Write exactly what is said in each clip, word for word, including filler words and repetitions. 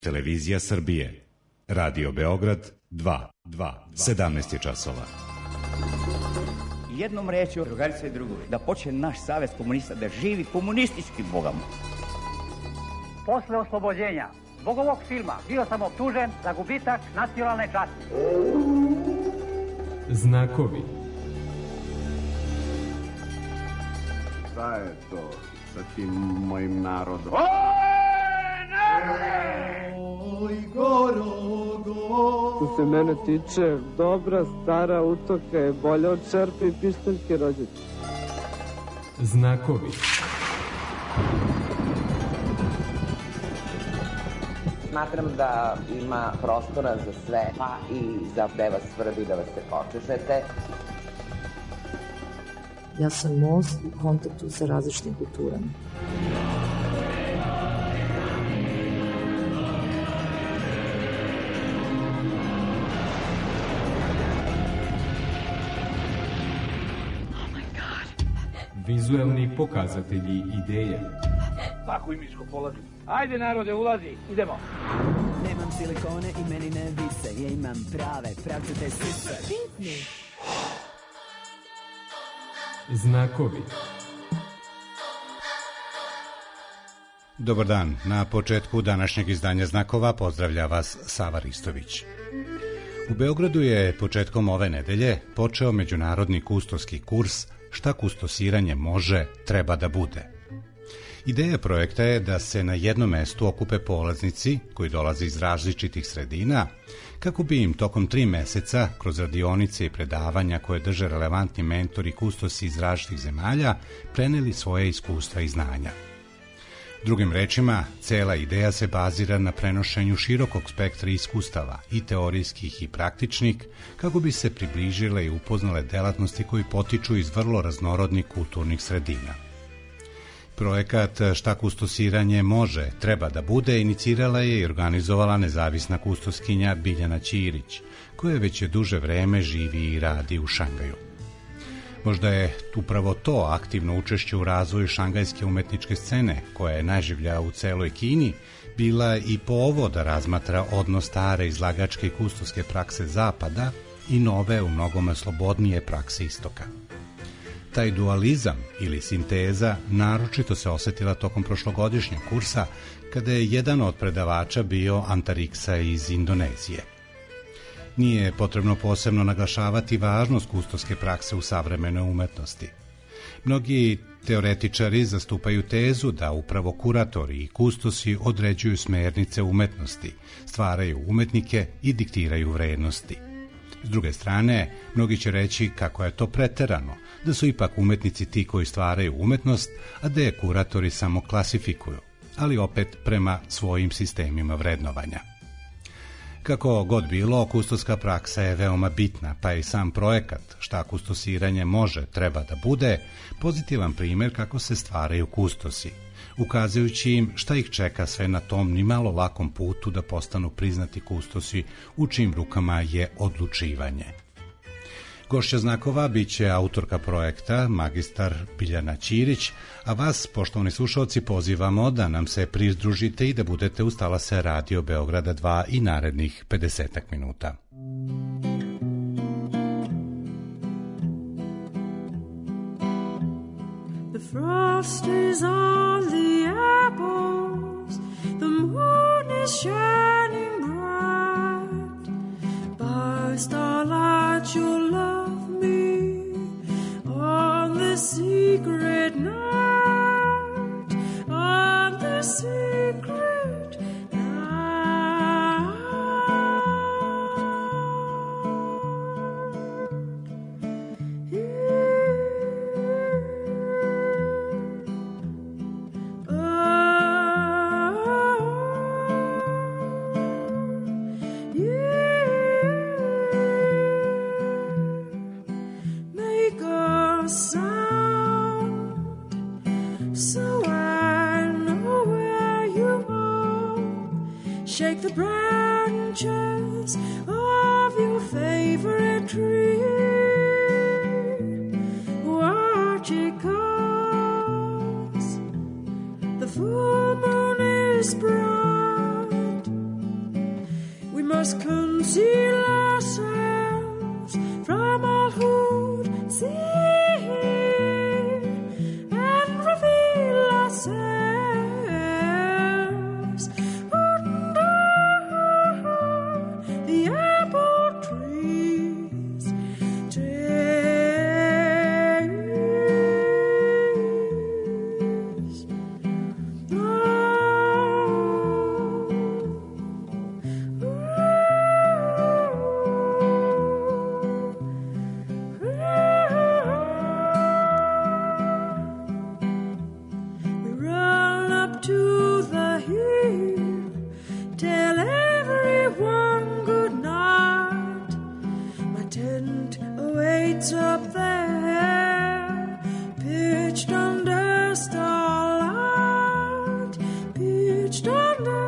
Televizija Srbije, Radio Beograd dva, dva, sedamnaest je časova. Jednom rečju, drugarice i drugovi, da počne naš savez komunista da živi komunističkim bogama. Posle oslobođenja zbog ovog filma bio sam optužen za gubitak nacionalne časti. Znakovi. Šta je to sa tim mojim narodom? Oj, goro, goro. Što se mene tiče, dobra stara utoka je bolja od čerpe i pištaljke rođačke. Znakovi. Smatram da ima prostora za sve, pa i za gde vas svrbi da vas se počešete. Ja sam most u kontaktu sa različitim kulturama. Vizuelni pokazatelji ideje. Tako i miško polazi. Ajde narode, ulazi, idemo. Nemam silikone i meni ne vise, ja imam prave, pravcate sise. Bitni. Znakovi. Dobar dan. Na početku današnjeg izdanja Znakova pozdravlja vas Sava Ristović. U Beogradu je početkom ove nedelje počeo međunarodni kustoski kurs Šta kustosiranje može, treba da bude. Ideja projekta je da se na jednom mestu okupe polaznici koji dolaze iz različitih sredina, kako bi im tokom tri meseca, kroz radionice i predavanja koje drže relevantni mentori kustosi iz različitih zemalja, preneli svoje iskustva i znanja. Drugim rečima, cela ideja se bazira na prenošenju širokog spektra iskustava, i teorijskih i praktičnih, kako bi se približile i upoznale delatnosti koji potiču iz vrlo raznorodnih kulturnih sredina. Projekat Šta kustosiranje može, treba da bude, inicirala je i organizovala nezavisna kustoskinja Biljana Ćirić, koja već je duže vreme živi i radi u Šangaju. Možda je upravo to aktivno učešće u razvoju šangajske umetničke scene, koja je najživlja u celoj Kini, bila i povo da razmatra odnos stare izlagačke i kustoske prakse Zapada i nove, u mnogome slobodnije prakse Istoka. Taj dualizam ili sinteza naročito se osetila tokom prošlogodišnjeg kursa, kada je jedan od predavača bio Antariksa iz Indonezije. Nije potrebno posebno naglašavati važnost kustoske prakse u savremenoj umetnosti. Mnogi teoretičari zastupaju tezu da upravo kuratori i kustosi određuju smernice umetnosti, stvaraju umetnike i diktiraju vrednosti. S druge strane, mnogi će reći kako je to preterano, da su ipak umetnici ti koji stvaraju umetnost, a da je kuratori samo klasifikuju, ali opet prema svojim sistemima vrednovanja. Kako god bilo, kustoska praksa je veoma bitna, pa i sam projekat Šta kustosiranje može, treba da bude, pozitivan primjer kako se stvaraju kustosi, ukazujući im šta ih čeka sve na tom nimalo lakom putu da postanu priznati kustosi u čijim rukama je odlučivanje. Gošća Znakova biće autorka projekta, magistar Biljana Ćirić, a vas, poštovani slušalci, pozivamo da nam se pridružite i da budete uz talase Radio Beograda dva i narednih pedesetak minuta. The frost is on the apples, the moon is shining bright, by starlight you'll love me on the secret night, on the secret night. Shake the branches of your favorite tree. Watch it comes. The full moon is bright. must conceal ourselves from all who'd see and reveal ourselves under the apple trees. Trees. We run up to the hill, tell everyone good night. My tent awaits up there, pitched under starlight, pitched under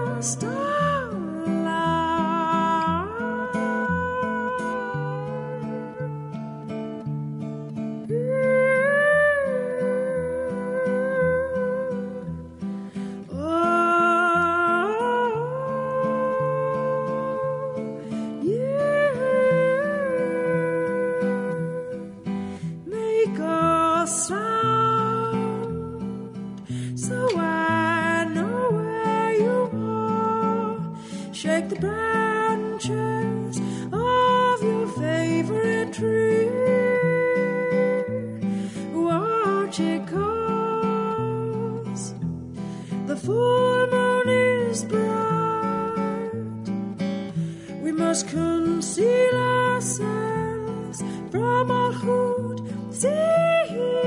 starlight. Oh, yeah. Make a sound so I know where you are. Shake the branches of your favorite tree. Watch it cause the full moon is bright. We must conceal ourselves from all who'd see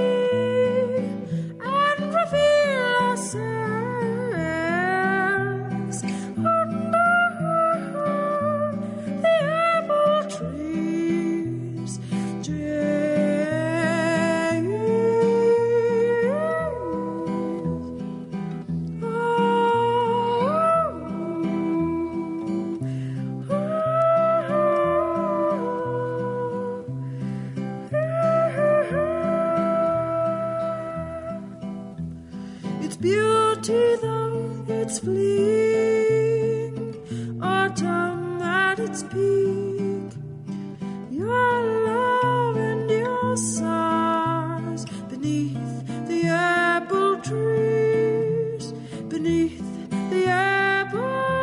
and reveal ourselves under the apple trees. Its beauty, though it's fleeing, autumn at its peak. Your love and your sighs beneath the apple trees, beneath the apple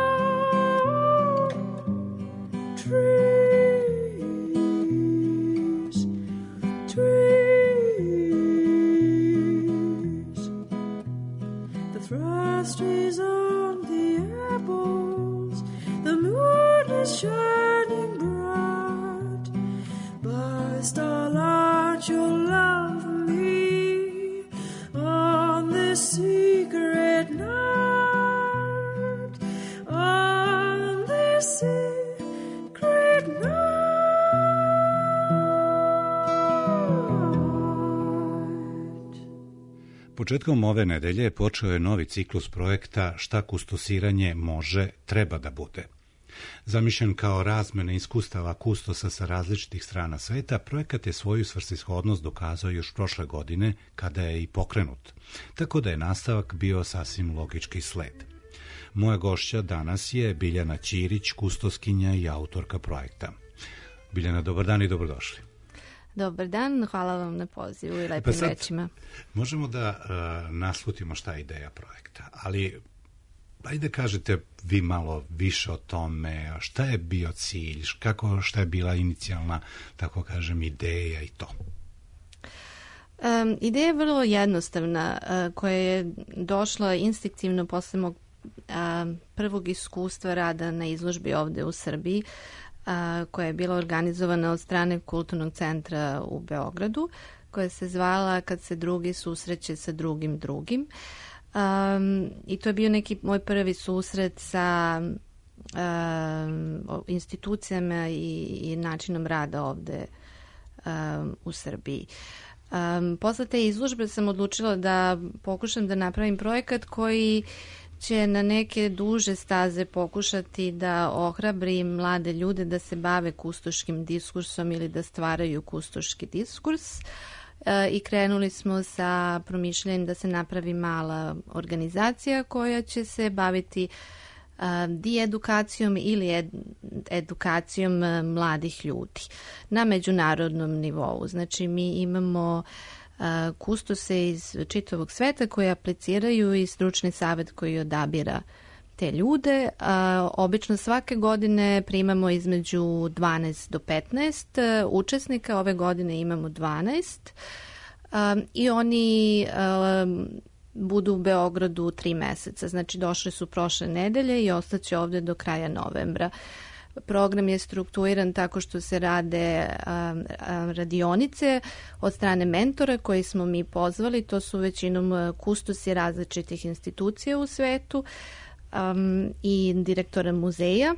trees, trees. The frost is on the apples, the moon is shining bright. By starlight you'll love me on this secret night, on this secret night. Početkom ove nedelje počeo je novi ciklus projekta Šta kustosiranje može, treba da bude. Zamišljen kao razmena iskustava kustosa sa različitih strana sveta, projekat je svoju svrsishodnost dokazao još prošle godine kada je i pokrenut, tako da je nastavak bio sasvim logički sled. Moja gošća danas je Biljana Ćirić, kustoskinja i autorka projekta. Biljana, dobar dan i dobrodošli. Dobar dan, hvala vam na pozivu i lepim pa sad, rečima. Možemo da uh, naslutimo šta je ideja projekta, ali ajde kažete vi malo više o tome, šta je bio cilj, kako, šta je bila inicijalna, tako kažem, ideja i to. Um, ideja je vrlo jednostavna, uh, koja je došla instinktivno posle mog uh, prvog iskustva rada na izložbi ovde u Srbiji, uh, koja je bila organizovana od strane Kulturnog centra u Beogradu, koja se zvala Kad se drugi susreće sa drugim drugim. Um, I to je bio neki moj prvi susret sa um, institucijama i, i načinom rada ovde um, u Srbiji. Um, posle te izložbe sam odlučila da pokušam da napravim projekat koji će na neke duže staze pokušati da ohrabri mlade ljude da se bave kustoškim diskursom ili da stvaraju kustoški diskurs. I krenuli smo sa promišljanjem da se napravi mala organizacija koja će se baviti diedukacijom ili ed, edukacijom mladih ljudi na međunarodnom nivou. Znači mi imamo kustose iz čitavog sveta koji apliciraju i stručni savjet koji odabira te ljude. Obično svake godine primamo između dvanaest do petnaest učesnika. Ove godine imamo dvanaest i oni budu u Beogradu tri meseca. Znači došli su prošle nedelje i ostaće ovde do kraja novembra. Program je strukturiran tako što se rade a, a, radionice od strane mentora koji smo mi pozvali. To su većinom kustosi različitih institucija u svetu um, i direktora muzeja.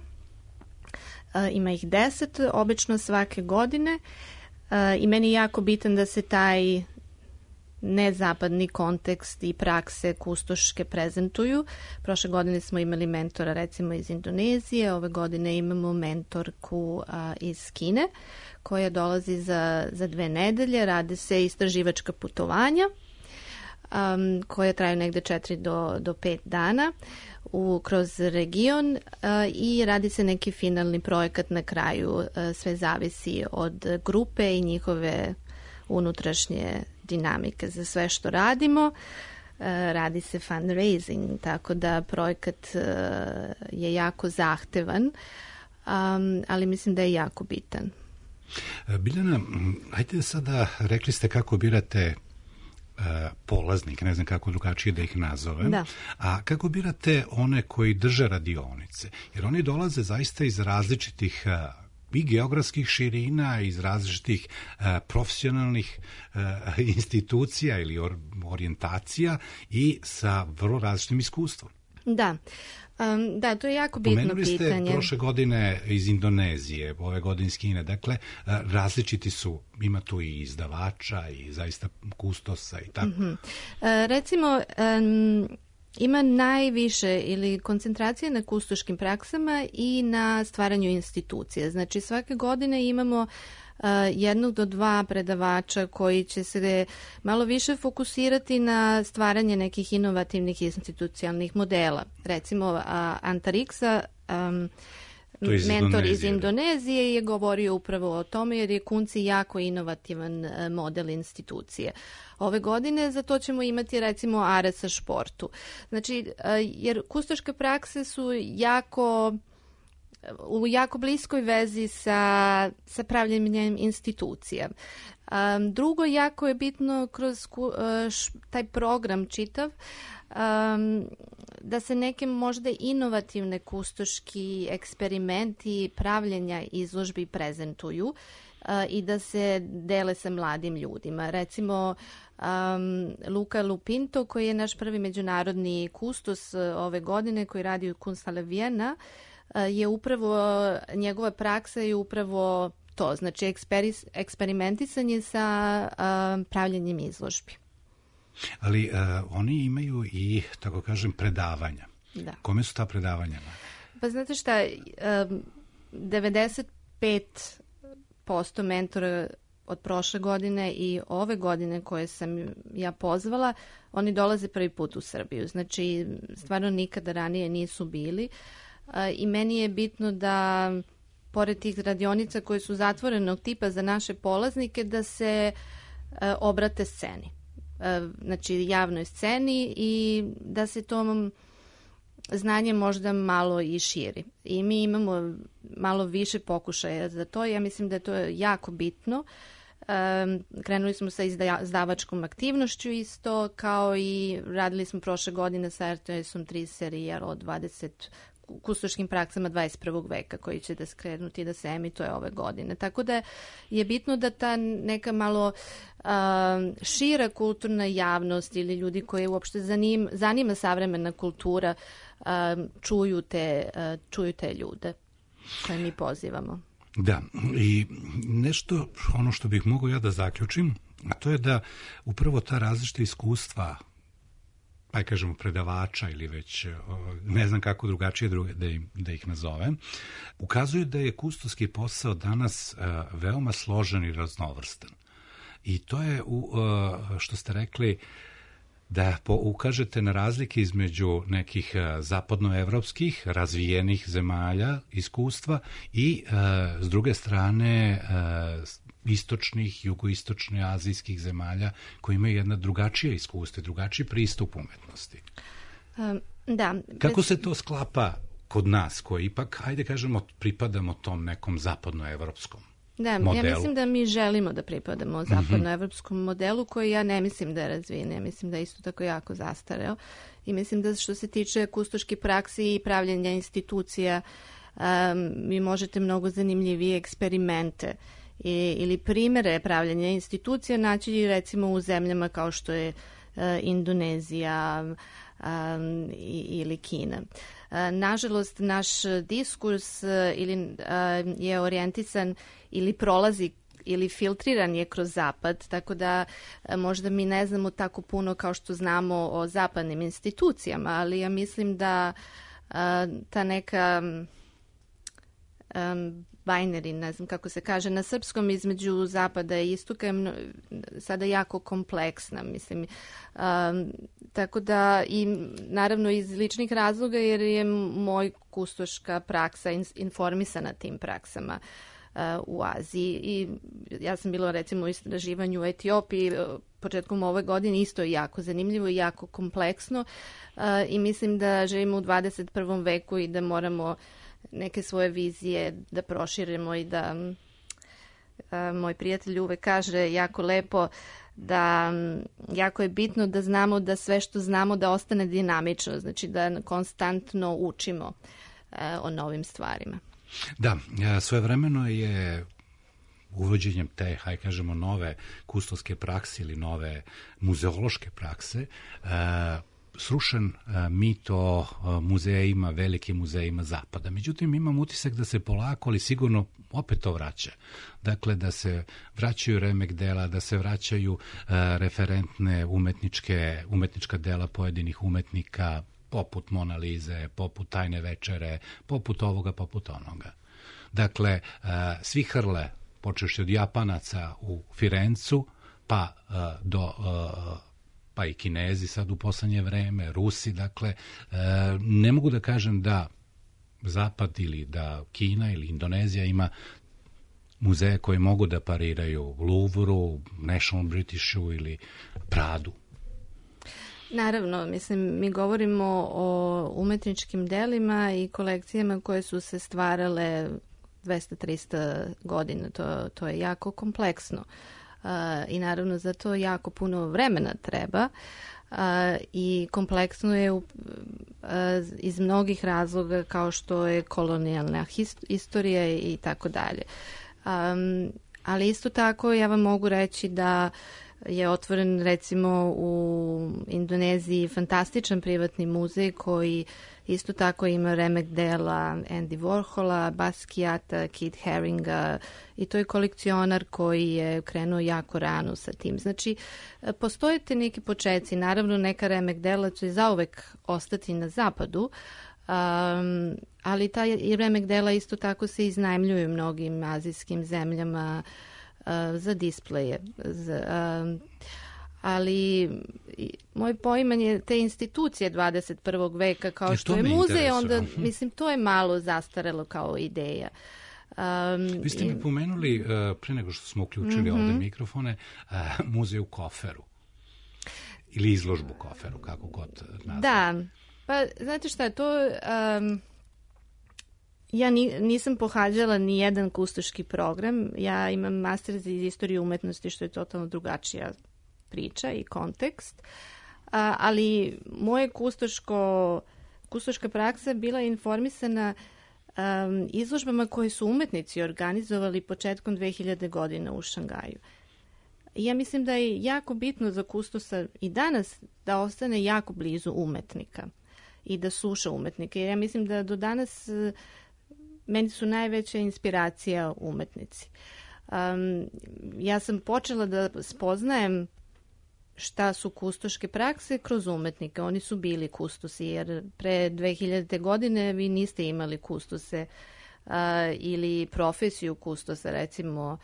A, ima ih deset, obično svake godine. A, I meni je jako bitan da se taj nezapadni kontekst i prakse kustoške prezentuju. Prošle godine smo imali mentora recimo iz Indonezije, ove godine imamo mentorku a, iz Kine koja dolazi za, za dve nedelje. Rade se istraživačka putovanja um, koje traju negde četiri do, do pet dana u, kroz region a, i radi se neki finalni projekat na kraju. A, sve zavisi od grupe i njihove unutrašnje dinamike za sve što radimo. Radi se fundraising, tako da projekat je jako zahtevan, ali mislim da je jako bitan. Biljana, ajde sada, rekli ste kako birate polaznik, ne znam kako drugačije da ih nazovem, da. A kako birate one koji drže radionice? Jer oni dolaze zaista iz različitih i geografskih širina, iz različitih uh, profesionalnih uh, institucija ili or, orijentacija i sa vrlo različitim iskustvom. Da. Um, da, to je jako bitno pitanje. Pomenuli ste prošle godine iz Indonezije, ove godine iz Kine, dakle, uh, različiti su, ima tu i izdavača i zaista kustosa i tako. Mm-hmm. Uh, recimo, um, ima najviše ili koncentracije na kustoškim praksama i na stvaranju institucija. Znači svake godine imamo uh, jednog do dva predavača koji će se malo više fokusirati na stvaranje nekih inovativnih institucionalnih modela. Recimo uh, Antariksa, um, iz mentor Indonezije. iz Indonezije je govorio upravo o tome jer je Kunci jako inovativan uh, model institucije. Ove godine za to ćemo imati recimo Aresa športu. Znači, jer kustoške prakse su jako u jako bliskoj vezi sa, sa pravljenjem institucija. Um, drugo, jako je bitno kroz uh, š, taj program čitav um, da se neke možda inovativne kustoški eksperimenti pravljenja izložbi prezentuju uh, i da se dele sa mladim ljudima. Recimo, Um, Luka Lupinto, koji je naš prvi međunarodni kustos uh, ove godine, koji radi u Kunsthalle Vienna, uh, je upravo, njegova praksa je upravo to, znači eksperi, eksperimentisanje sa uh, pravljenjem izložbi. Ali uh, oni imaju i, tako kažem, predavanja. Da. Kome su ta predavanja? Pa znate šta, um, devedeset pet posto mentora od prošle godine i ove godine koje sam ja pozvala, oni dolaze prvi put u Srbiju. Znači, stvarno nikada ranije nisu bili. I meni je bitno da, pored tih radionica koje su zatvorenog tipa za naše polaznike, da se obrate sceni. Znači, javnoj sceni i da se tom znanje možda malo i širi. I mi imamo malo više pokušaja za to. Ja mislim da je to jako bitno. Um, krenuli smo sa izdavačkom aktivnošću isto, kao i radili smo prošle godine sa R T S-om tri serije o dvadeset kustoškim praksama dvadeset prvog veka koji će da skrenuti da se emituje ove godine. Tako da je bitno da ta neka malo uh, šira kulturna javnost ili ljudi koji uopšte zanim, zanima savremena kultura uh, čuju, te, uh, čuju te ljude koje mi pozivamo. Da, i nešto ono što bih mogao ja da zaključim, a to je da upravo ta različita iskustva, aj kažemo predavača ili već ne znam kako drugačije da, im, da ih nazovem, ukazuju da je kustoski posao danas uh, veoma složen i raznovrstan. I to je, u, uh, što ste rekli, da ukažete na razlike između nekih zapadnoevropskih razvijenih zemalja iskustva i s druge strane istočnih, jugoistočne azijskih zemalja koji imaju jedna drugačija iskustva, drugačiji pristup umetnosti. Um, da. Kako se to sklapa kod nas, koji ipak, hajde kažemo, pripadamo tom nekom zapadnoevropskom Da, modelu? Ja mislim da mi želimo da pripadamo zapadnoevropskom modelu koji ja ne mislim da je razvijen. Ja mislim da je isto tako jako zastareo. I mislim da što se tiče kustoške praksi i pravljenja institucija, um, vi možete mnogo zanimljivije eksperimente i, ili primere pravljenja institucija naći recimo u zemljama kao što je uh, Indonezija um, ili Kina. Uh, nažalost, naš diskurs uh, ili, uh, je orijentisan ili prolazi ili filtriran je kroz zapad, tako da uh, možda mi ne znamo tako puno kao što znamo o zapadnim institucijama, ali ja mislim da uh, ta neka um, binary, ne znam kako se kaže, na srpskom između zapada i istoka je mno, sada jako kompleksna, mislim. Um, tako da i naravno iz ličnih razloga jer je moj kustoška praksa in, informisana tim praksama uh, u Aziji i ja sam bila recimo u istraživanju u Etiopiji početkom ove godine, isto je jako zanimljivo i jako kompleksno uh, i mislim da živimo u dvadeset prvom veku i da moramo neke svoje vizije da proširimo i da a, moj prijatelj uvek kaže jako lepo da jako je bitno da znamo da sve što znamo da ostane dinamično, znači da konstantno učimo a, o novim stvarima. Da, svojevremeno je uvođenjem te, haj kažemo, nove kustovske prakse ili nove muzeološke prakse a, srušen mit o muzejima, velikim muzejima zapada. Međutim, imam utisak da se polako, ali sigurno opet to vraća. Dakle, da se vraćaju remek dela, da se vraćaju uh, referentne umetničke, umetnička dela pojedinih umetnika, poput Mona Lize, poput Tajne večere, poput ovoga, poput onoga. Dakle, uh, svi hrle, počeš od Japanaca u Firencu, pa uh, do uh, pa i Kinezi sad u poslednje vreme, Rusi, dakle, e, ne mogu da kažem da Zapad ili da Kina ili Indonezija ima muzeje koje mogu da pariraju Louvru, National Britishu ili Pradu. Naravno, mislim, mi govorimo o umetničkim delima i kolekcijama koje su se stvarale dvesta do trista godina, to, to je jako kompleksno. Uh, i naravno za to jako puno vremena treba uh, i kompleksno je uh, iz mnogih razloga kao što je kolonijalna hist- istorija i tako dalje. Um, ali isto tako ja vam mogu reći da je otvoren recimo u Indoneziji fantastičan privatni muzej koji isto tako ima remek dela Andy Warhola, Basquiata, Keith Haringa i to je kolekcionar koji je krenuo jako rano sa tim. Znači, postoje te neki početci, naravno neka remek dela će zauvek ostati na zapadu, um, ali ta remek dela isto tako se iznajmljuju mnogim azijskim zemljama uh, za displeje. Za, um, ali moj poimanje te institucije dvadeset prvog veka kao je, što je muzej, onda mislim to je malo zastarelo kao ideja. Um, Vi ste mi pomenuli, uh, pre nego što smo uključili mm-hmm. ovde mikrofone, uh, muzej u Koferu. Ili izložbu u Koferu, kako god nazvam. Da, pa znate šta, to... Um, ja ni, nisam pohađala ni jedan kustoški program. Ja imam master iz istorije umetnosti, što je totalno drugačija priča i kontekst. A, ali moje kustoško, kustoška praksa bila informisana um, izložbama koje su umetnici organizovali početkom dve hiljade godina u Šangaju. Ja mislim da je jako bitno za kustosa i danas da ostane jako blizu umetnika i da sluša umetnike. Ja mislim da do danas meni su najveća inspiracija umetnici. Um, ja sam počela da spoznajem šta su kustoške prakse kroz umetnike. Oni su bili kustosi, jer pre dve hiljade godine vi niste imali kustose uh, ili profesiju kustosa, recimo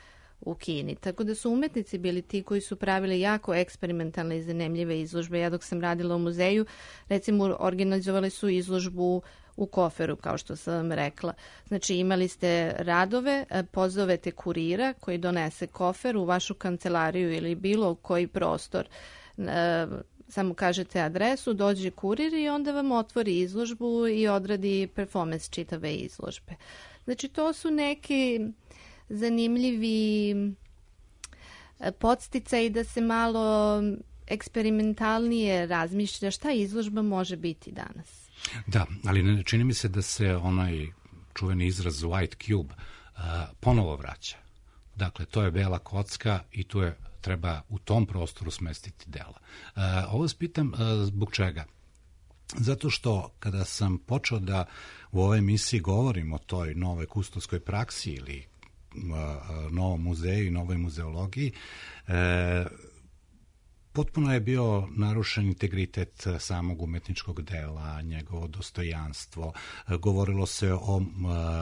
u Kini. Tako da su umetnici bili ti koji su pravili jako eksperimentalne i zanimljive izložbe. Ja dok sam radila u muzeju, recimo organizovali su izložbu u koferu, kao što sam vam rekla. Znači imali ste radove, pozovete kurira koji donese kofer u vašu kancelariju ili bilo koji prostor. Samo kažete adresu, dođe kurir i onda vam otvori izložbu i odradi performance čitave izložbe. Znači to su neki zanimljivi podsticaji da se malo eksperimentalnije razmišlja šta izložba može biti danas. Da, ali ne čini mi se da se onaj čuveni izraz white cube uh, ponovo vraća. Dakle, to je bela kocka i tu je treba u tom prostoru smestiti dela. Uh, ovo vas pitam uh, zbog čega? Zato što kada sam počeo da u ovoj emisiji govorim o toj novoj kustovskoj praksi ili uh, novom muzeju i novoj muzeologiji, uh, potpuno je bio narušen integritet samog umetničkog dela, njegovo dostojanstvo. Govorilo se o uh,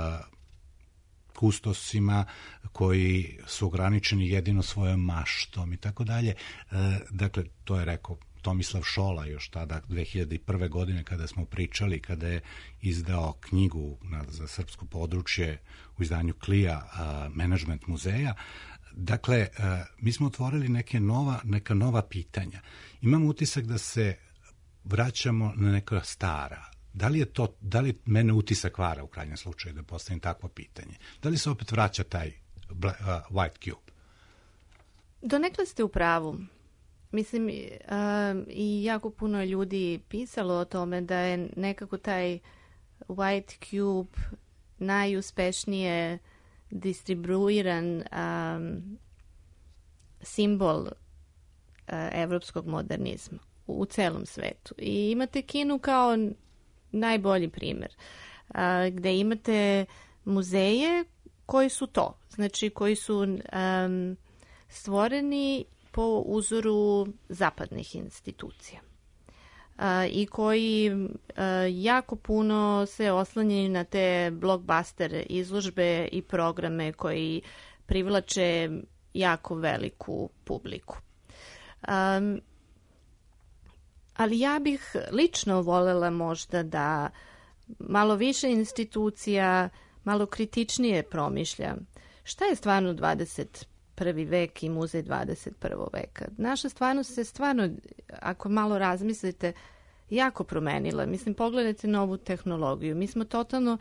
kustosima koji su ograničeni jedino svojom maštom i tako dalje. Dakle, to je rekao Tomislav Šola još tada dve hiljade prve. godine kada smo pričali, kada je izdao knjigu na, za srpsko područje u izdanju Klija, uh, Management muzeja. Dakle, uh, mi smo otvorili neke nova, neka nova pitanja. Imam utisak da se vraćamo na neka stara. Da li je to, da li mene utisak vara u krajnjem slučaju da postavim takvo pitanje? Da li se opet vraća taj uh, white cube? Donekle ste u pravu. Mislim, uh, i jako puno ljudi pisalo o tome da je nekako taj white cube najuspešnije distribuiran um, simbol uh, evropskog modernizma u, u celom svetu. I imate Kinu kao najbolji primjer, uh, gde imate muzeje koji su to, znači koji su um, stvoreni po uzoru zapadnih institucija uh, i koji uh, jako puno se oslanjaju na te blockbuster izložbe i programe koji privlače jako veliku publiku. Um, ali ja bih lično voljela možda da malo više institucija malo kritičnije promišlja šta je stvarno dvadeset prvi vek i muzej dvadeset prvog veka. Naša stvarnost se stvarno, ako malo razmislite, jako promenila. Mislim, pogledajte novu tehnologiju. Mi smo totalno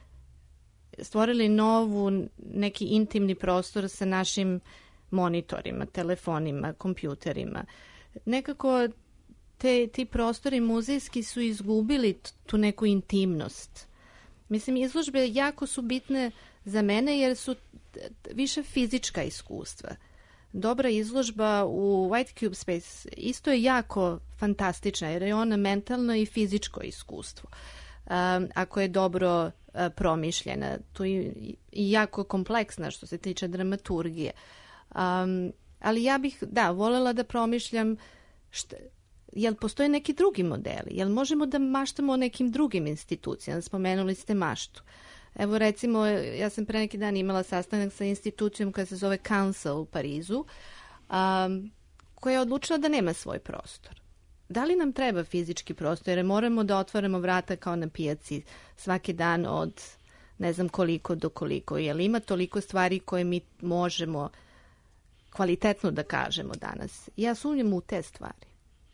stvorili novu, neki intimni prostor sa našim monitorima, telefonima, kompjuterima. Nekako te, ti prostori muzejski su izgubili tu neku intimnost. Mislim, izložbe jako su bitne za mene jer su više fizička iskustva. Dobra izložba u White Cube Space isto je jako fantastična jer je ona mentalno i fizičko iskustvo. Um, ako je dobro uh, promišljena, tu je i jako kompleksna što se tiče dramaturgije. Um, ali ja bih, da, voljela da promišljam šta, jel postoje neki drugi modeli? Jel možemo da maštamo o nekim drugim institucijama? Spomenuli ste maštu. Evo recimo, ja sam pre neki dan imala sastanak sa institucijom koja se zove Council u Parizu, um, koja je odlučila da nema svoj prostor. Da li nam treba fizički prostor? Jer moramo da otvaramo vrata kao na pijaci svaki dan od ne znam koliko do koliko. Jer ima toliko stvari koje mi možemo kvalitetno da kažemo danas. Ja sumnjam u te stvari.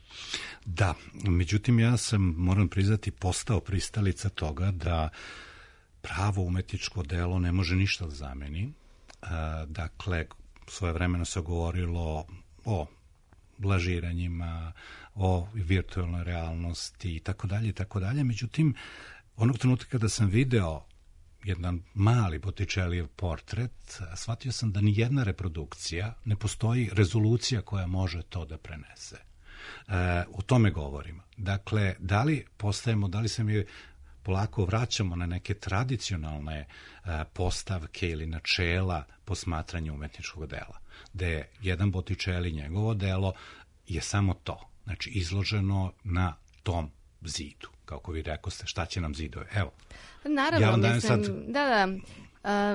Da, međutim ja sam, moram priznati, postao pristalica toga da pravo umetničko delo ne može ništa da zameni. E, dakle, svojevremeno se govorilo o lažiranjima, o virtualnoj realnosti i tako dalje i tako dalje. Međutim, onog trenutka kada sam video jedan mali Botticellijev portret, shvatio sam da ni jedna reprodukcija ne postoji rezolucija koja može to da prenese. E, o tome govorimo. Dakle, da li postajemo, da li se mi polako vraćamo na neke tradicionalne e, postavke ili načela posmatranja umetničkog dela, gde je jedan Botticelli, njegovo delo, je samo to. Znači, izloženo na tom zidu. Kako vi rekoste, šta će nam zidove? Evo. Naravno, ja mislim, sad... da, da. Uh,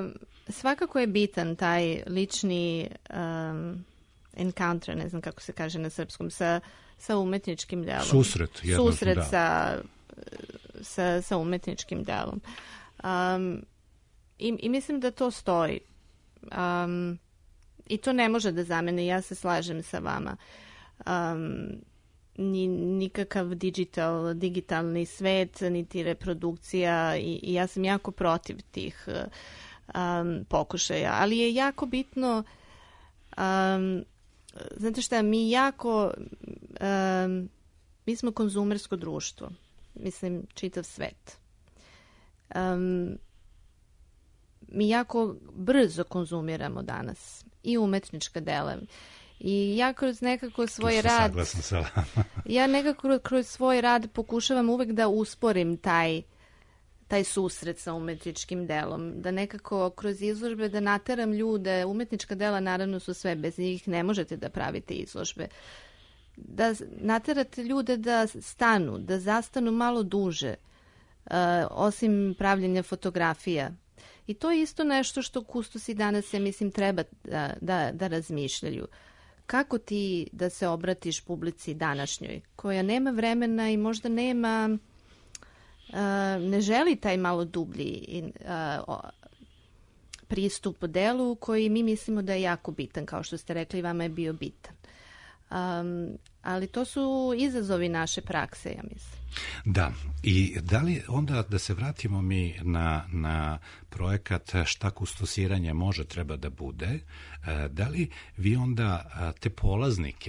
svakako je bitan taj lični um, encounter, ne znam kako se kaže na srpskom, sa, sa umetničkim delom. Susret. Jedno, Susret da. sa, sa, sa umetničkim delom. Um, i, I mislim da to stoji. Um, I to ne može da zamene, ja se slažem sa vama. Um, ni, nikakav digital, digitalni svet, niti reprodukcija i, i ja sam jako protiv tih um, pokušaja. Ali je jako bitno, um, znate šta, mi jako, um, mi smo konzumersko društvo. Mislim, čitav svet. Um, mi jako brzo konzumiramo danas i umetnička dela. I ja kroz nekako svoj rad ja nekako kroz svoj rad pokušavam uvek da usporim taj taj susret sa umetničkim delom, da nekako kroz izložbe da nateram ljude, umetnička dela naravno su sve, bez njih ne možete da pravite izložbe, da naterate ljude da stanu, da zastanu malo duže, uh, osim pravljenja fotografija. I to je isto nešto što kustosi danas, ja mislim, treba da, da, da razmišljaju. Kako ti da se obratiš publici današnjoj, koja nema vremena i možda nema, uh, ne želi taj malo dublji uh, pristup delu koji mi mislimo da je jako bitan, kao što ste rekli, vama je bio bitan. Um, ali to su izazovi naše prakse, ja mislim. Da, i da li onda da se vratimo mi na, na projekat šta kustosiranje može treba da bude, da li vi onda te polaznike,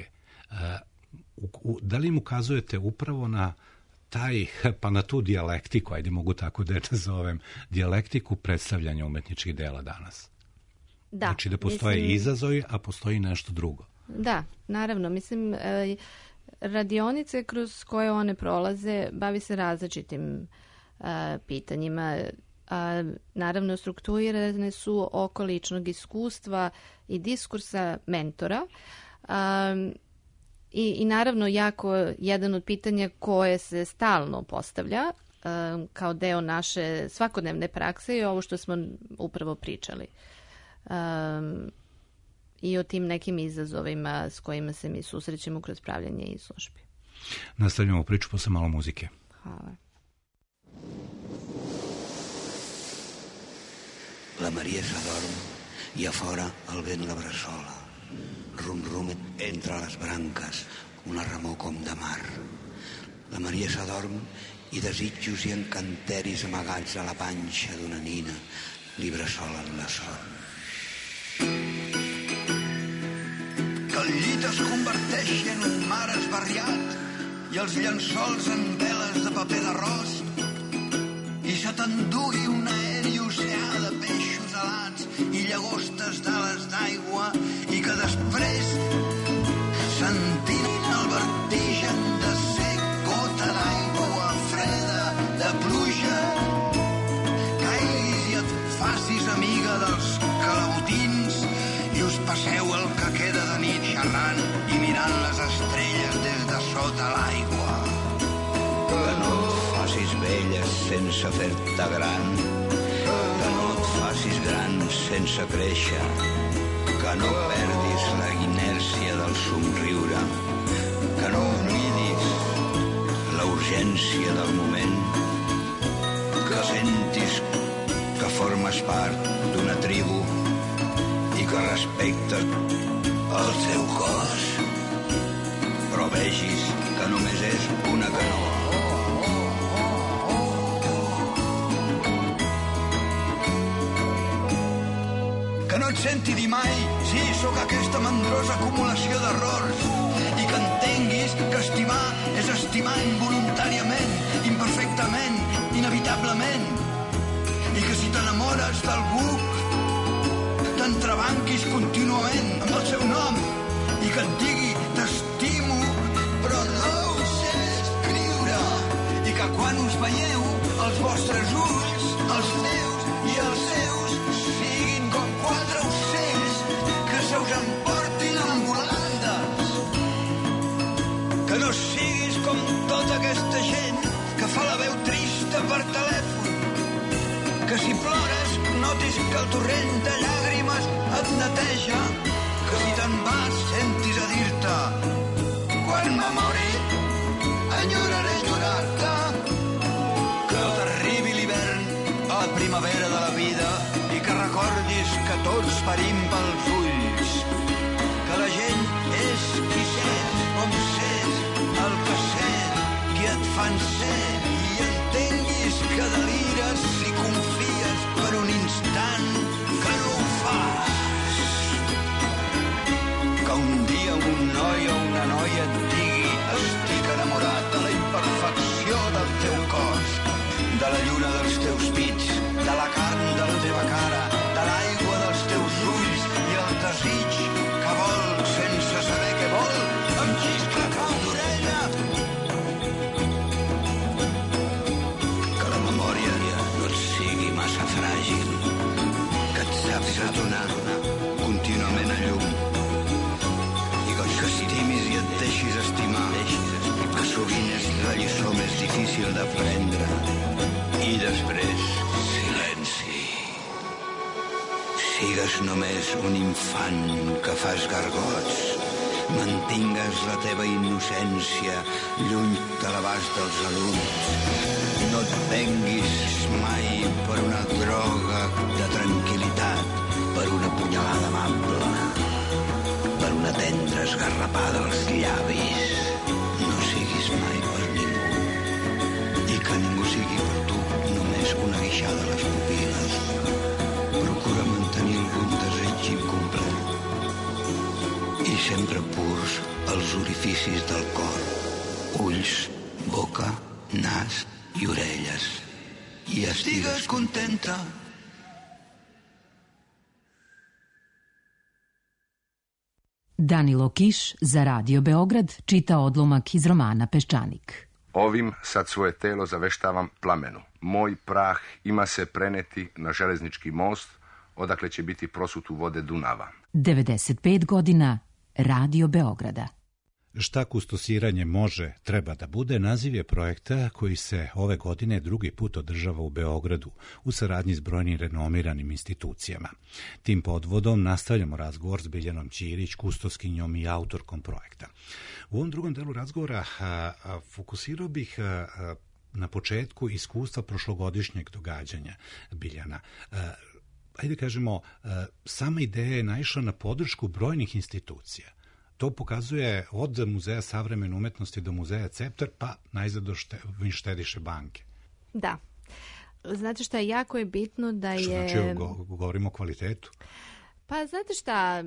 da li im ukazujete upravo na taj, pa na tu dijalektiku, ajde mogu tako da je nazovem, dijalektiku predstavljanja umetničkih dela danas? Da. Znači da postoje mislim... izazovi, a postoji nešto drugo. Da, naravno, mislim, radionice kroz koje one prolaze bavi se različitim uh, pitanjima. Uh, naravno, strukturirane su oko ličnog iskustva i diskursa mentora. Um, i, I naravno, jako jedan od pitanja koje se stalno postavlja um, kao deo naše svakodnevne prakse je ovo što smo upravo pričali. Um, i o tim nekim izazovima s kojima se mi susrećemo kroz pravljanje izložbi. Nastavljamo priču posle malo muzike. Hvala. La Maria s'adorm i a fora el vent la bressola. Rum, rum, entre les branques, una remor com de mar. La Maria s'adorm i desitjos i encanteris amagats a la panxa d'una nina li bressolen la son. Que el llit es converteixi en un mar esbarriat i els llençols en veles de paper d'arròs i se t'endugui un aeri oceà de peixos alats i llagostes d'ales d'aigua i que després, sentint el vertigen de ser gota d'aigua freda de pluja, caiguis i et facis amiga dels calabotins i us passeu el que queda de nit xerrant i mirant les estrelles des de sota l'aigua. Que no et facis vella sense fer-te gran, que no et facis gran sense créixer, que no perdis la inèrcia del somriure, que no oblidis la urgència del moment, que sentis que formes part d'una tribu i que respectes el seu cos, però vegis que només és una canoa. Que no et senti dir mai, sí, sóc aquesta mandrosa acumulació d'errors, i que entenguis que estimar és estimar involuntàriament, imperfectament, inevitablement, i que si t'enamores d'algú t'entrebanquis contínuament amb el seu nom i que et digui t'estimo però no ho sé escriure i que quan us veieu els vostres ulls, els meus i els seus siguin com quatre ocells que se us emportin amb volandes, que no siguis com tota aquesta gent que fa la veu trista per telèfon, que si plores notis que que el torrent de llàgrimes et neteja, que si te'n vas sentis a dir-te quan me mori enyoraré enyorar-te, que no t'arribi l'hivern a la primavera de la vida i que recordis que tots parim pels ulls, que la gent és qui sés, com sés, el que sés, qui et fan ser, i entenguis que delires si confies per un instant que no ho fas. Que un dia un noi o una noia et digui estic enamorat de la imperfecció del teu cos, de la lluna dels teus pits, de la carn de la teva cara, de l'aigua dels teus ulls i el desig que vol sense saber què vol, amb xiscla clau d'orella. Que la memòria no et sigui massa fràgil, que et saps adonar contínuament a llum, i que s'estimis i et deixis estimar, que sovint és la lliçó més difícil d'aprendre. I després, silenci. Sigues només un infant que fas gargots, mantingues la teva innocència lluny de l'abast dels adults. No et venguis mai per una droga de tranquil·litat, per una punyalada amable, per una tendra esgarrapada als llavis. No siguis mai per ningú, i que ningú sigui per tu només una guixada a les pupil·les. Procura mantenir algun desig incomplet i sempre purs els orificis del cor, ulls, boca, nas i orelles, i estigues contenta. Danilo Kiš za Radio Beograd čita odlomak iz romana Peščanik. Ovim sad svoje telo zaveštavam plamenu. Moj prah ima se preneti na železnički most, odakle će biti prosut u vode Dunava. devedeset pet godina Radio Beograda. Šta kustosiranje može, treba da bude, naziv je projekta koji se ove godine drugi put održava u Beogradu u saradnji s brojnim renomiranim institucijama. Tim podvodom nastavljamo razgovor s Biljanom Ćirić, kustoskinjom i autorkom projekta. U ovom drugom delu razgovora a, a, fokusirao bih a, a, na početku iskustva prošlogodišnjeg događanja Biljana. A, ajde kažemo, a, sama ideja je naišla na podršku brojnih institucija. To pokazuje od Muzeja savremene umetnosti do Muzeja Ceptar, pa najzad do šte, Štediše banke. Da. Znate šta, jako je bitno da je... Što znači, go, govorimo o kvalitetu? Pa znate šta,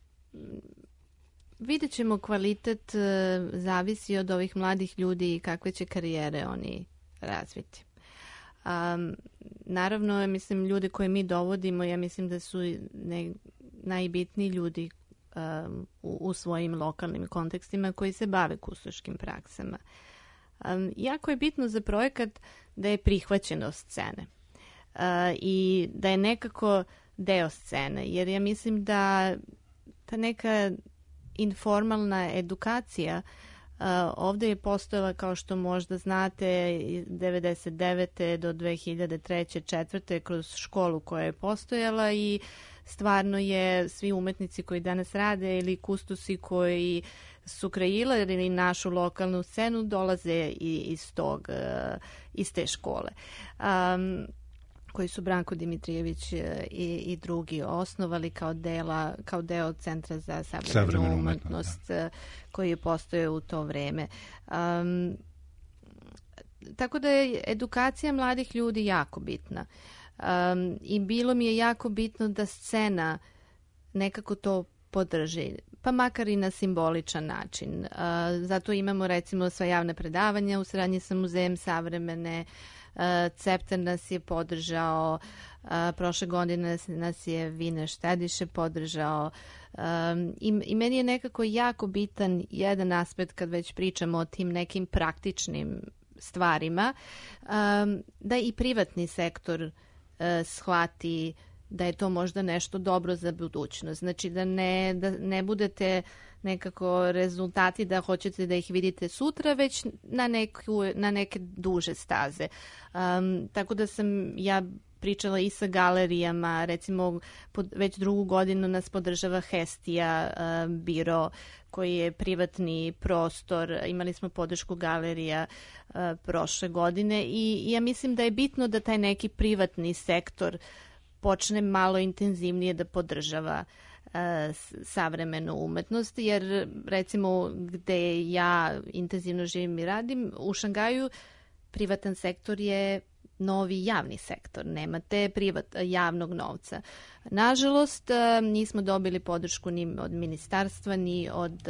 vidjet ćemo kvalitet, zavisi od ovih mladih ljudi i kakve će karijere oni razviti. Um, naravno, mislim, ljude koje mi dovodimo, ja mislim da su ne, najbitniji ljudi Um, u, u svojim lokalnim kontekstima koji se bave kustoškim praksama. Um, jako je bitno za projekat da je prihvaćenost scene uh, i da je nekako deo scene, jer ja mislim da ta neka informalna edukacija uh, ovdje je postojala, kao što možda znate, devedeset devete do dve hiljade treće četvrte kroz školu koja je postojala i stvarno je svi umetnici koji danas rade ili kustosi koji su kreirali našu lokalnu scenu dolaze iz tog, iz te škole. Um, koji su Branko Dimitrijević i, i drugi osnovali kao, dela, kao deo Centra za savremenu umetnost koji je postojao u to vreme. Um, tako da je edukacija mladih ljudi jako bitna. Um, i bilo mi je jako bitno da scena nekako to podrži, pa makar i na simboličan način. Uh, zato imamo recimo sva javne predavanja u saradnji sa Muzejem savremene, uh, Ceptar nas je podržao, uh, prošle godine nas je Vine Štediše podržao um, i, i meni je nekako jako bitan jedan aspekt kad već pričamo o tim nekim praktičnim stvarima, um, da i privatni sektor shvati da je to možda nešto dobro za budućnost. Znači da ne, da ne budete nekako rezultati da hoćete da ih vidite sutra, već na, neku, na neke duže staze. Um, tako da sam ja pričala i sa galerijama, recimo pod, već drugu godinu nas podržava Hestija uh, biro koji je privatni prostor, imali smo podršku galerija uh, prošle godine i, i ja mislim da je bitno da taj neki privatni sektor počne malo intenzivnije da podržava uh, savremenu umetnost, jer recimo gde ja intenzivno živim i radim, u Šangaju privatan sektor je novi javni sektor, nemate privat, javnog novca. Nažalost, nismo dobili podršku ni od ministarstva, ni od,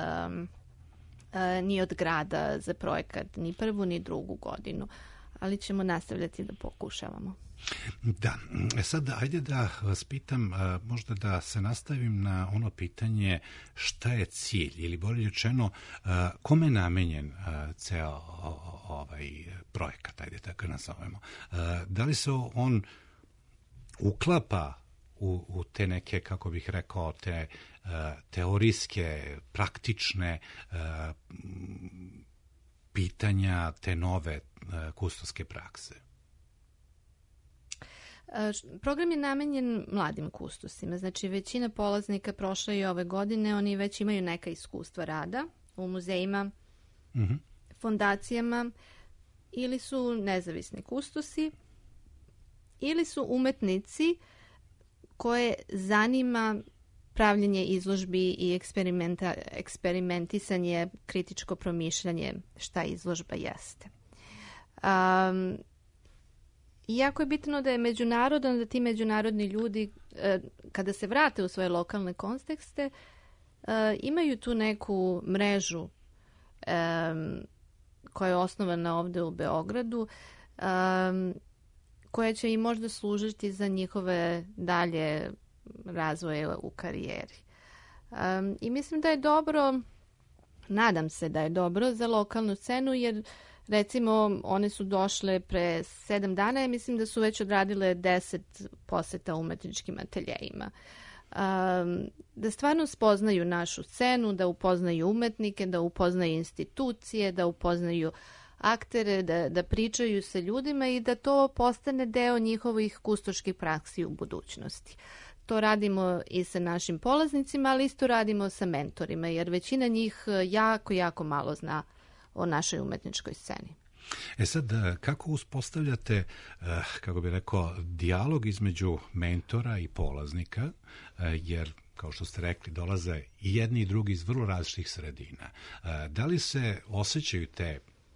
ni od grada za projekat, ni prvu, ni drugu godinu, ali ćemo nastavljati da pokušavamo. Da, sad ajde da vas pitam, možda da se nastavim na ono pitanje šta je cilj ili bolje rečeno kome je namenjen ceo ovaj projekat, ajde tako nazovemo. Da li se on uklapa u, u te neke, kako bih rekao, te teorijske, praktične pitanja, te nove kustoske prakse? Program je namenjen mladim kustosima, znači većina polaznika prošle i ove godine, oni već imaju neka iskustva rada u muzejima, mm-hmm. fondacijama, ili su nezavisni kustosi, ili su umetnici koje zanima pravljenje izložbi i eksperimentisanje, kritičko promišljanje šta izložba jeste. Um, I jako je bitno da je međunarodan, da ti međunarodni ljudi, kada se vrate u svoje lokalne kontekste, imaju tu neku mrežu koja je osnovana ovde u Beogradu, koja će im možda služiti za njihove dalje razvoje u karijeri. I mislim da je dobro, nadam se da je dobro za lokalnu scenu, jer recimo, one su došle pre sedam dana i mislim da su već odradile deset poseta umetničkim ateljejima. Um, da stvarno spoznaju našu scenu, da upoznaju umetnike, da upoznaju institucije, da upoznaju aktere, da, da pričaju sa ljudima i da to postane deo njihovih kustoških praksi u budućnosti. To radimo i sa našim polaznicima, ali isto radimo sa mentorima, jer većina njih jako, jako malo zna o našoj umetničkoj sceni. E sad, kako uspostavljate, kako bih rekao, dijalog između mentora i polaznika, jer, kao što ste rekli, dolaze i jedni i drugi iz vrlo različitih sredina. Da li se osjećaju te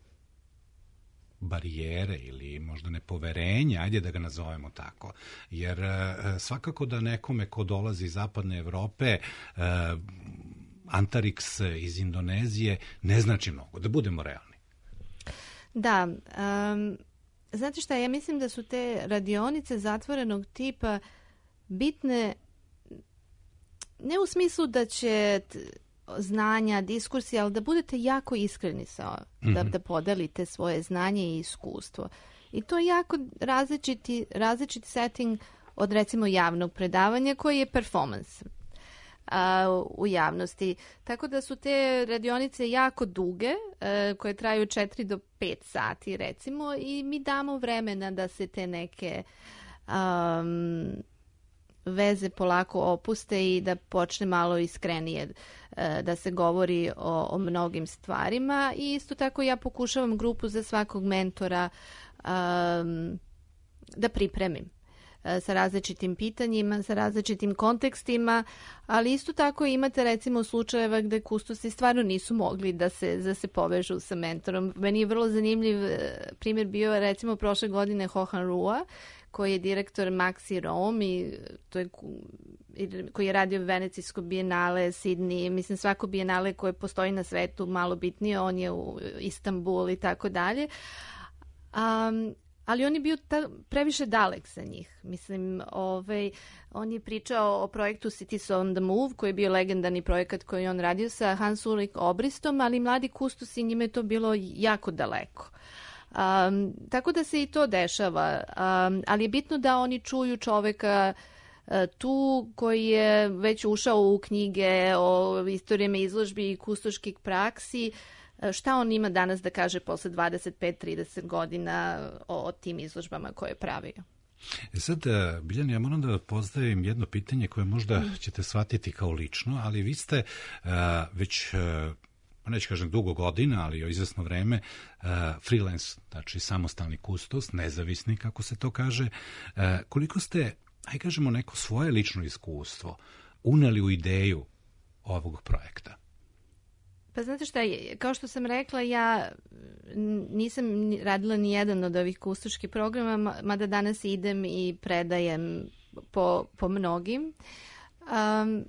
barijere ili možda nepoverenja, ajde da ga nazovemo tako, jer svakako da nekome ko dolazi iz zapadne Evrope, Antarix iz Indonezije ne znači mnogo, da budemo realni. Da, um, znate šta, ja mislim da su te radionice zatvorenog tipa bitne ne u smislu da će znanja, diskusija, ali da budete jako iskreni sa, mm-hmm. da, da podelite svoje znanje i iskustvo. I to je jako različiti, različiti setting od recimo javnog predavanja koji je performance a, u javnosti. Tako da su te radionice jako duge, a, koje traju četiri do pet sati recimo i mi damo vremena da se te neke um, veze polako opuste i da počne malo iskrenije da se govori o, o mnogim stvarima i isto tako ja pokušavam grupu za svakog mentora um, da pripremim sa različitim pitanjima, sa različitim kontekstima, ali isto tako imate recimo slučajeva gde kustosi stvarno nisu mogli da se, da se povežu sa mentorom. Meni je vrlo zanimljiv primjer bio recimo prošle godine Hohan Rua, koji je direktor Maxi Rome i to je, koji je radio Venecijsko bijenale, Sidney, mislim svako bijenale koje postoji na svetu malo bitnije, on je u Istanbul i tako dalje. Um, ali on je bio ta, previše dalek za njih. Mislim, ovaj, on je pričao o projektu Cities on the Move, koji je bio legendarni projekat koji je on radio sa Hans Ulrich Obristom, ali mladi kustosi, njima je to bilo jako daleko. Um, tako da se i to dešava, um, ali je bitno da oni čuju čoveka uh, tu koji je već ušao u knjige o istorijama izložbi i kustoških praksi, uh, šta on ima danas da kaže posle dvadeset pet trideset godina o, o tim izložbama koje je pravio. E sad, Biljana, ja moram da pozdravim jedno pitanje koje možda ćete shvatiti kao lično, ali vi ste uh, već, uh, neću kažem dugo godina, ali o izvesno vreme, uh, freelance, znači samostalni kustos, nezavisni, kako se to kaže. Uh, koliko ste, aj kažemo, neko svoje lično iskustvo uneli u ideju ovog projekta? Pa znate šta, kao što sam rekla, ja nisam radila ni jedan od ovih kustoških programa, mada danas idem i predajem po, po mnogim. Um,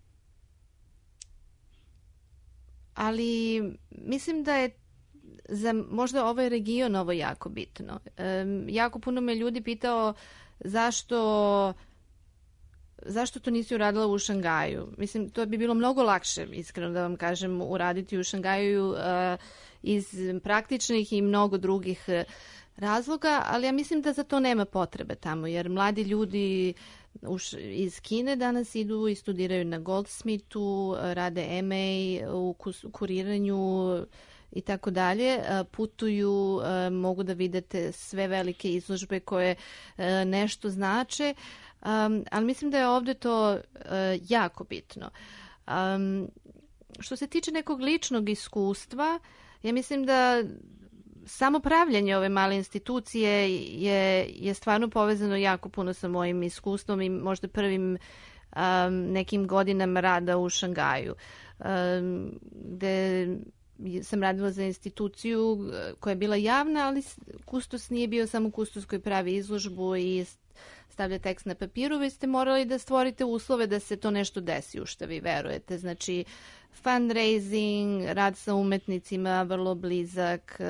ali mislim da je za možda ovaj region ovo jako bitno. Um, jako puno me ljudi pitao zašto zašto to nisi uradila u Šangaju? Mislim, to bi bilo mnogo lakše, iskreno da vam kažem, uraditi u Šangaju uh, iz praktičnih i mnogo drugih razloga, ali ja mislim da za to nema potrebe tamo, jer mladi ljudi iz Kine danas idu i studiraju na Goldsmithu, rade em a u kuriranju i tako dalje, putuju, mogu da vidite sve velike izložbe koje nešto znače, Um, ali mislim da je ovdje to uh, jako bitno. Um, što se tiče nekog ličnog iskustva, ja mislim da samo pravljanje ove male institucije je, je stvarno povezano jako puno sa mojim iskustvom i možda prvim um, nekim godinama rada u Šangaju, um, gde sam radila za instituciju koja je bila javna, ali kustos nije bio samo kustos koji pravi izložbu i stavlja tekst na papiru, vi ste morali da stvorite uslove da se to nešto desi u što vi verujete. Znači, fundraising, rad sa umetnicima, vrlo blizak,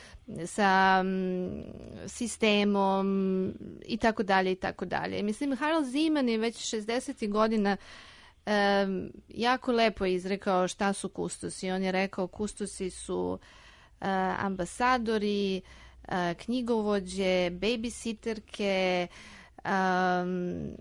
sa sistemom i tako dalje i tako dalje. Mislim, Harald Zeman je već šezdesetih godina um, jako lepo izrekao šta su kustosi. On je rekao kustosi su uh, ambasadori, uh, knjigovođe, babysitterke, Um,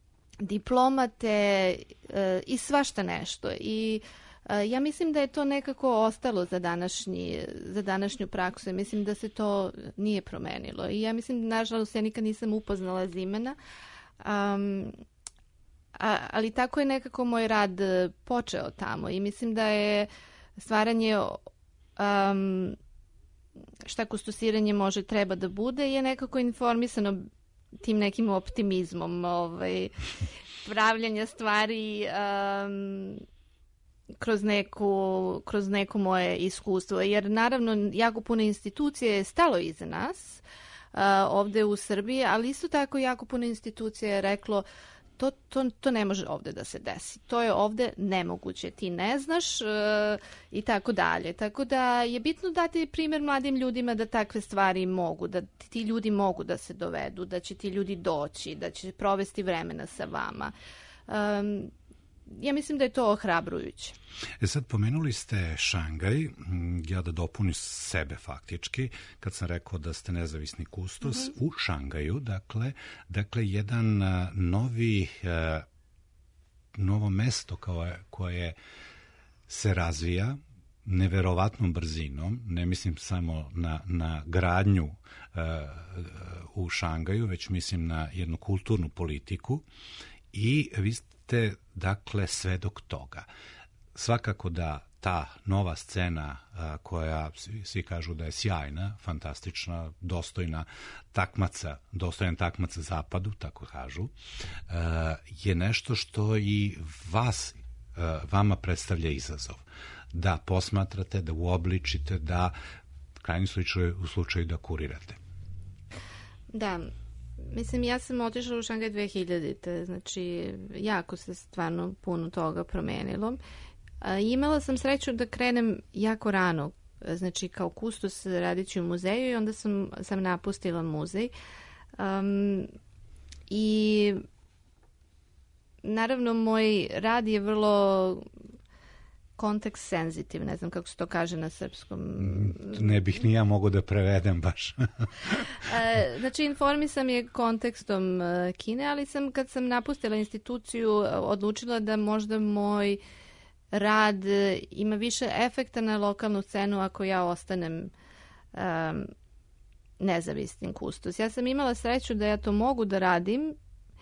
diplomate uh, i svašta nešto i uh, ja mislim da je to nekako ostalo za, današnji, za današnju praksu. Mislim da se to nije promenilo i ja mislim da nažalost ja nikad nisam upoznala Zimana, um, a, ali tako je nekako moj rad počeo tamo i mislim da je stvaranje um, šta kustosiranje može treba da bude je nekako informisano tim nekim optimizmom, ovaj, pravljanja stvari um, kroz, neku, kroz neko moje iskustvo. Jer naravno jako puno institucije je stalo iza nas uh, ovde u Srbiji, ali isto tako jako puno institucije je reklo to, to, to ne može ovde da se desi. To je ovde nemoguće. Ti ne znaš uh, i tako dalje. Tako da je bitno dati primjer mladim ljudima da takve stvari mogu, da ti ljudi mogu da se dovedu, da će ti ljudi doći, da će provesti vremena sa vama. Um, ja mislim da je to ohrabrujuće. E sad, pomenuli ste Šangaj, ja da dopunim sebe faktički, kad sam rekao da ste nezavisni kustos mm-hmm. u Šangaju, dakle, dakle jedan novi, novo mesto koje, koje se razvija neverovatnom brzinom, ne mislim samo na, na gradnju uh, u Šangaju, već mislim na jednu kulturnu politiku i vi ste, dakle, svedok toga. Svakako da ta nova scena a, koja svi, svi kažu da je sjajna, fantastična, dostojna takmaca, dostojan takmaca zapadu, tako kažu, a, je nešto što i vas, a, vama predstavlja izazov. Da posmatrate, da uobličite, da krajnji slučaju, u slučaju da kurirate. Da, mislim, ja sam otišla u Šangaj dve hiljadite. Znači, jako se stvarno puno toga promenilo. A, imala sam sreću da krenem jako rano. Znači, kao kustos radići u muzeju i onda sam, sam napustila muzej. Um, I naravno, moj rad je vrlo kontekst senzitiv, ne znam kako se to kaže na srpskom. Ne bih ni ja mogu da prevedem baš. Znači, informisam je kontekstom Kine, ali sam, kad sam napustila instituciju, odlučila da možda moj rad ima više efekta na lokalnu scenu ako ja ostanem um, nezavisni kustos. Ja sam imala sreću da ja to mogu da radim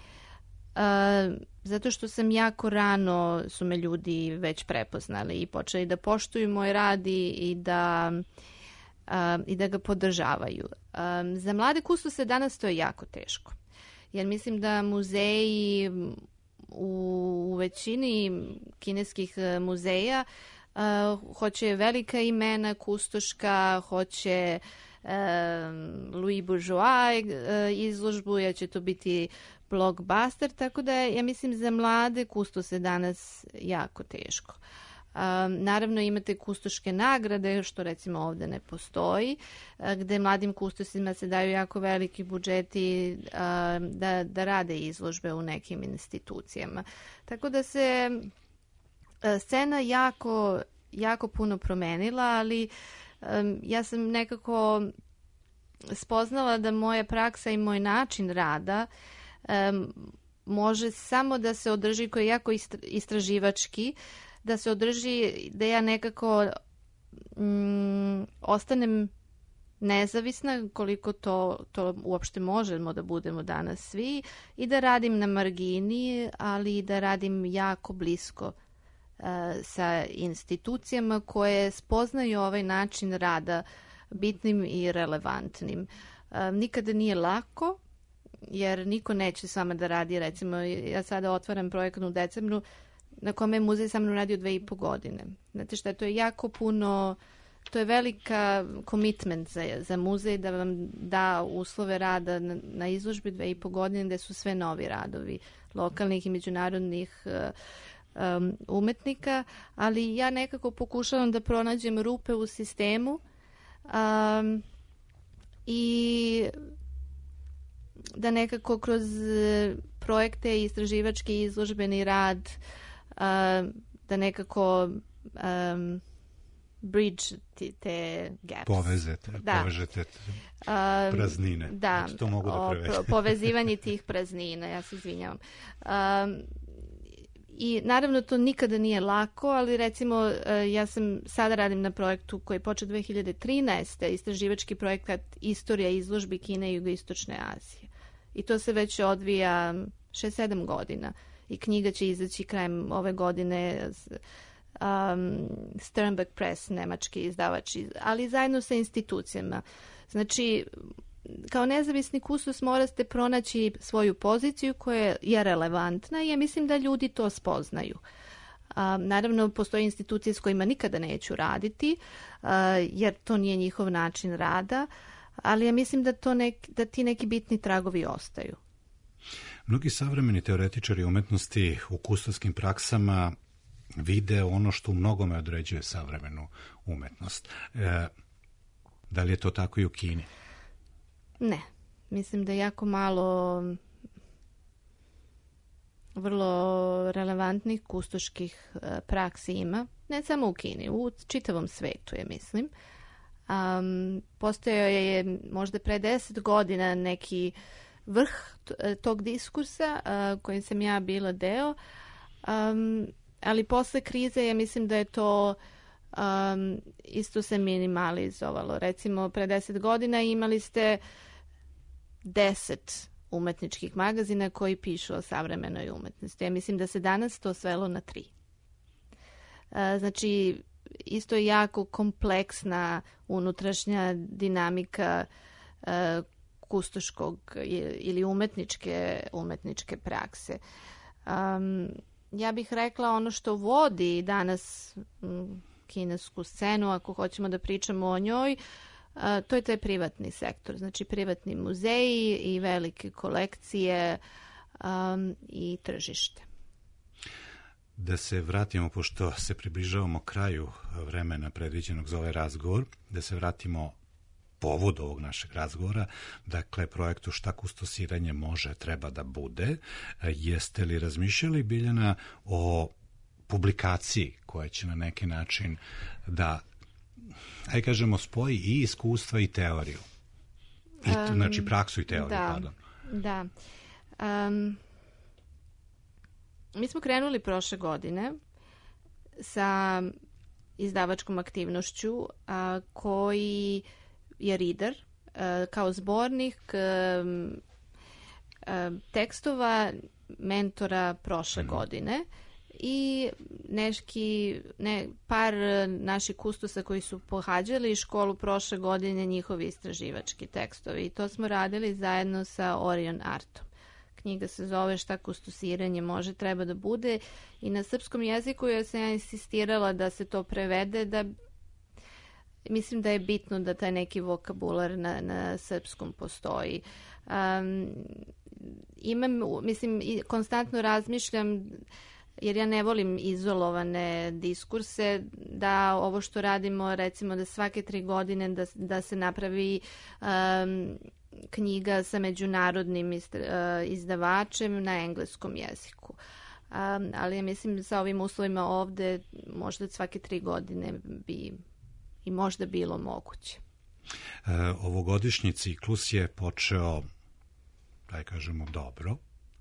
Uh, zato što sam jako rano su me ljudi već prepoznali i počeli da poštuju moj rad i, i, da, uh, i da ga podržavaju. Um, za mlade kustose danas to je jako teško. Jer mislim da muzeji u, u većini kineskih muzeja uh, hoće velika imena kustoška, hoće uh, Louis Bourgeois uh, izložbu, jer će to biti blockbuster, tako da je, ja mislim, za mlade kustose danas jako teško. Um, naravno imate kustoške nagrade, što recimo ovde ne postoji, uh, gde mladim kustosima se daju jako veliki budžeti uh, da, da rade izložbe u nekim institucijama. Tako da se uh, scena jako, jako puno promenila, ali um, ja sam nekako spoznala da moja praksa i moj način rada Um, može samo da se održi, koji je jako istraživački, da se održi, da ja nekako um, ostanem nezavisna koliko to, to uopšte možemo da budemo danas svi i da radim na margini, ali i da radim jako blisko uh, sa institucijama koje spoznaju ovaj način rada bitnim i relevantnim. Uh, nikada nije lako, jer niko neće s vama da radi. Recimo, ja sada otvaram projekat u decembru na kome je muzej sa mnom radio dve i po godine. Znate šta, to je jako puno, to je velika commitment za, za muzej da vam da uslove rada na, na izložbi dve i po godine gde su sve novi radovi lokalnih i međunarodnih um, umetnika, ali ja nekako pokušavam da pronađem rupe u sistemu um, i da nekako kroz projekte i istraživački izložbeni rad uh, da nekako um, bridge te gaps. Povezete, da. povežete praznine. Um, da, to mogu da prevedem. Povezivanje tih praznina, ja se izvinjavam. Um, I naravno to nikada nije lako, ali recimo ja sam sada radim na projektu koji je počeo dve hiljade trinaeste. istraživački projekat Istorija izložbi Kine i Jugoistočne Azije. I to se već odvija šest sedam godina. I knjiga će izaći krajem ove godine, um, Sternberg Press, nemački izdavač, ali zajedno sa institucijama. Znači, kao nezavisni kustos morate pronaći svoju poziciju koja je relevantna i ja mislim da ljudi to spoznaju. A, naravno, postoje institucije s kojima nikada neću raditi, a, jer to nije njihov način rada, ali ja mislim da, to nek, da ti neki bitni tragovi ostaju. Mnogi savremeni teoretičari umetnosti u kustoskim praksama vide ono što u mnogome određuje savremenu umetnost. E, da li je to tako i u Kini? Ne. Mislim da jako malo vrlo relevantnih kustoških praksi ima. Ne samo u Kini, u čitavom svetu je, mislim. Um, postojao je možda pre deset godina neki vrh tog diskursa uh, kojim sam ja bila deo, um, ali posle krize ja mislim da je to um, isto se minimalizovalo. Recimo, pre deset godina imali ste deset umetničkih magazina koji pišu o savremenoj umetnosti. Ja mislim da se danas to svelo na tri. Uh, znači, isto je jako kompleksna unutrašnja dinamika uh, kustoškog ili umetničke, umetničke prakse. Um, ja bih rekla ono što vodi danas um, kinesku scenu, ako hoćemo da pričamo o njoj, uh, to je taj privatni sektor. Znači privatni muzeji i velike kolekcije um, i tržište. Da se vratimo, pošto se približavamo kraju vremena predviđenog za ovaj razgovor, da se vratimo povod ovog našeg razgovora, dakle projektu Šta kustosiranje može, treba da bude. Jeste li razmišljali, Biljana, o publikaciji koja će na neki način da, aj kažemo, spoji i iskustva i teoriju? I, um, znači praksu i teoriju, da, pardon. Da. Um, mi smo krenuli prošle godine sa izdavačkom aktivnošću a, koji je Reader, kao zbornik tekstova mentora prošle godine i neški, ne, par naših kustosa koji su pohađali školu prošle godine, njihovi istraživački tekstovi. I to smo radili zajedno sa Orion Artom. Knjiga se zove Šta kustosiranje može, treba da bude, i na srpskom jeziku ja sam ja insistirala da se to prevede, da mislim da je bitno da taj neki vokabular na, na srpskom postoji. Um, imam, mislim, konstantno razmišljam, jer ja ne volim izolovane diskurse, da ovo što radimo, recimo da svake tri godine da, da se napravi um, knjiga sa međunarodnim izdavačem na engleskom jeziku. Um, ali ja mislim sa ovim uslovima ovde možda svake tri godine bi i možda bilo moguće. E, ovogodišnji ciklus je počeo, da kažemo, dobro.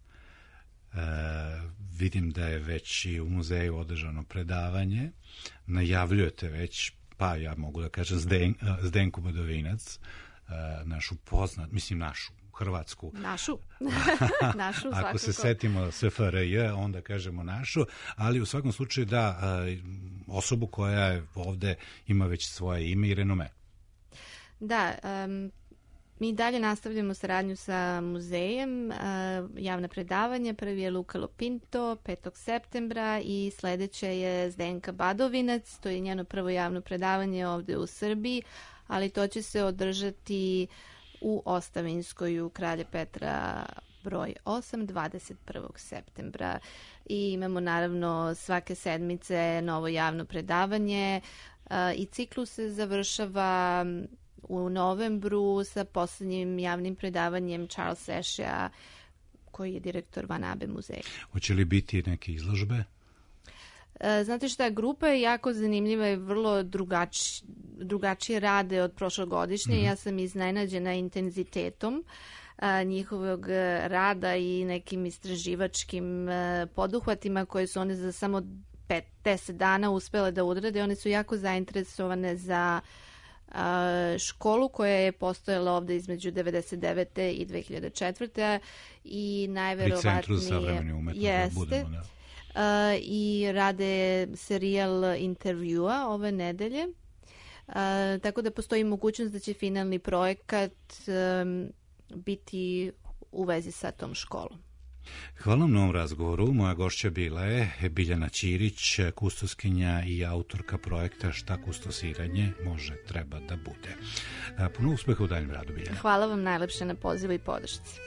E, vidim da je već i u muzeju održano predavanje. Najavljujete već, pa ja mogu da kažem, Zden, Zdenku Badovinac, našu poznat, mislim našu, hrvatsku. Našu. našu Ako svakako. se setimo S F R J, onda kažemo našu, ali u svakom slučaju da, osobu koja je ovde ima već svoje ime i renome. Da, um, mi dalje nastavljamo saradnju sa muzejem, uh, javna predavanja, prvi je Luka Lopinto, petog septembra i sledeće je Zdenka Badovinac, to je njeno prvo javno predavanje ovde u Srbiji, ali to će se održati u Ostavinskoj u Kralja Petra broj osam, dvadeset prvog septembra. I imamo naravno svake sedmice novo javno predavanje uh, i ciklus se završava u novembru sa poslednjim javnim predavanjem Charles Ashea, koji je direktor Van Abe muzeja. Hoće li biti neke izložbe? Znate šta, grupa je jako zanimljiva i vrlo drugači, drugačije rade od prošlogodišnje. Mm-hmm. Ja sam iznenađena intenzitetom a, njihovog rada i nekim istraživačkim a, poduhvatima koje su one za samo pet deset dana uspele da odrade. One su jako zainteresovane za a, školu koja je postojala ovde između devedeset devete i dve hiljade četvrte i najverovatnije pri Centru za savremenu umetnost jeste, budemo, da. Uh, i rade serijal intervjua ove nedelje. Uh, tako da postoji mogućnost da će finalni projekat um, biti u vezi sa tom školom. Hvala vam na ovom razgovoru. Moja gošća bila je Biljana Ćirić, kustoskinja i autorka projekta Šta kustosiranje može, treba da bude. Puno uspeha u daljem radu, Biljana. Hvala vam najlepše na pozivu i podršci.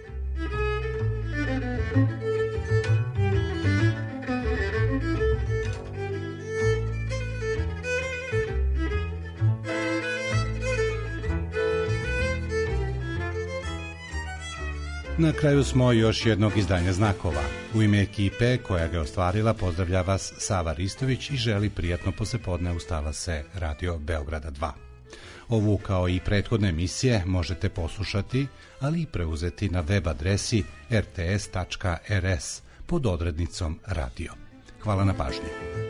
Na kraju smo još jednog izdanja Znakova. U ime ekipe koja ga je ostvarila pozdravlja vas Sava Ristović i želi prijatno poslepodne uz talase Radio Beograda dva. Ovu kao i prethodne emisije možete poslušati, ali i preuzeti na web adresi r t s tačka r s pod odrednicom radio. Hvala na pažnji.